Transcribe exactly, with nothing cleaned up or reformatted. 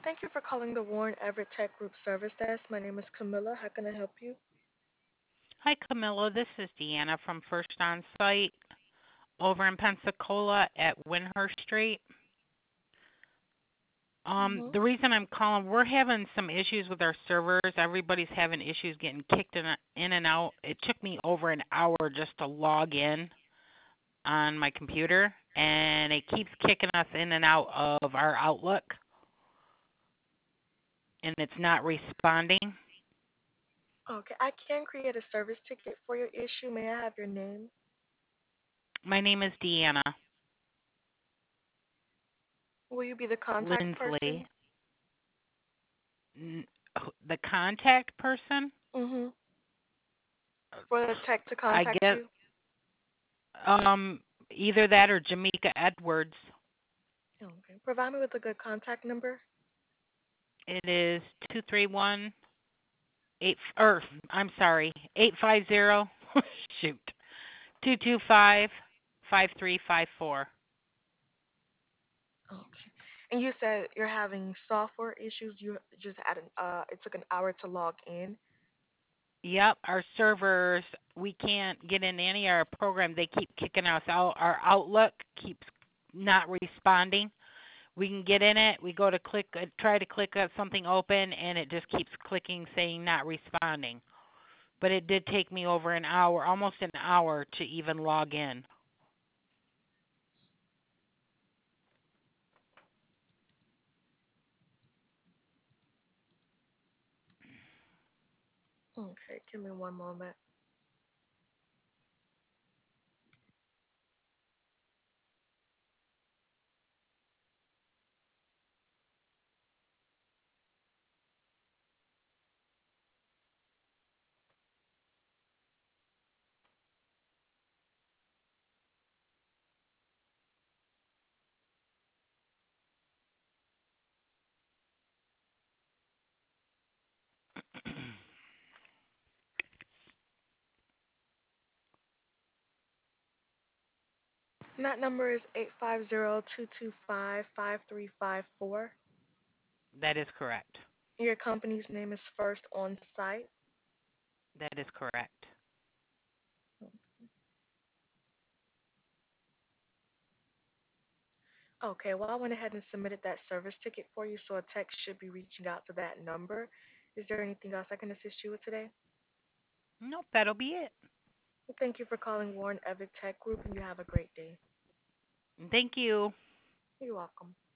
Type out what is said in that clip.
Thank you for calling the Warren Everett Tech Group Service Desk. My name is Camilla. How can I help you? Hi, Camilla. This is Deanna from First On Site over in Pensacola at Windhurst Street. Um, Mm-hmm. the reason I'm calling, we're having some issues with our servers. Everybody's having issues getting kicked in, in and out. It took me over an hour just to log in on my computer, and it keeps kicking us in and out of our Outlook, and it's not responding. Okay, I can create a service ticket for your issue. May I have your name? My name is Deanna Will you be the contact Lindsley. person? N- The contact person, Mm-hmm. For the tech to I contact guess. you? Um, Either that or Jamaica Edwards. Okay. Provide me with a good contact number. It is two three one eight. Or I'm sorry, eight five zero. Shoot, two two five five three five four. Okay. And you said you're having software issues. You just had an uh, it took an hour to log in. Yep, our servers. We can't get in any of our program. They keep kicking us out. Our Outlook keeps not responding. We can get in it. We go to click, uh, try to click uh, something open, and it just keeps clicking saying not responding. But it did take me over an hour, almost an hour, to even log in. Okay, give me one moment. That number is eight five zero two two five five three five four. That is correct. Your company's name is First On Site. That is correct. Okay, well, I went ahead and submitted that service ticket for you, so a text should be reaching out to that number. Is there anything else I can assist you with today? Nope, that'll be it. Well, thank you for calling Warren Everett Tech Group, and you have a great day. Thank you. You're welcome.